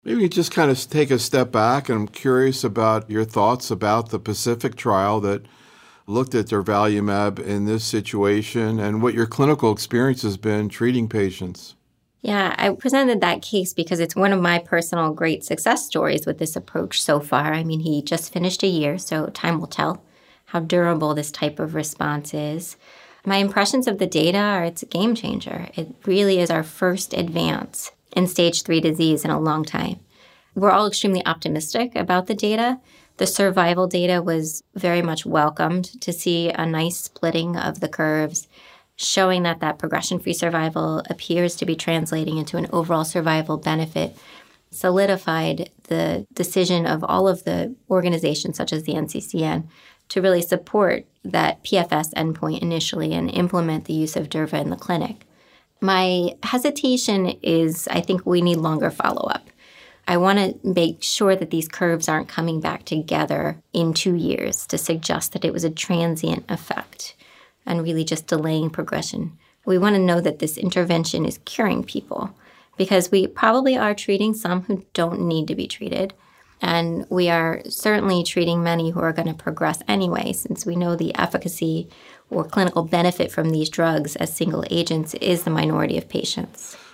Maybe you just kind of take a step back, and I'm curious about your thoughts about the Pacific trial that looked at durvalumab in this situation and what your clinical experience has been treating patients. Yeah, I presented that case because it's one of my personal great success stories with this approach so far. I mean, he just finished a year, so time will tell how durable this type of response is. My impressions of the data are it's a game changer. It really is our first advance in stage 3 disease in a long time. We're all extremely optimistic about the data. The survival data was very much welcomed to see a nice splitting of the curves, showing that that progression-free survival appears to be translating into an overall survival benefit, solidified the decision of all of the organizations such as the NCCN to really support that PFS endpoint initially and implement the use of durva in the clinic. My hesitation is I think we need longer follow-up. I want to make sure that these curves aren't coming back together in 2 years to suggest that it was a transient effect and really just delaying progression. We want to know that this intervention is curing people because we probably are treating some who don't need to be treated. And we are certainly treating many who are going to progress anyway, since we know the efficacy or clinical benefit from these drugs as single agents is the minority of patients.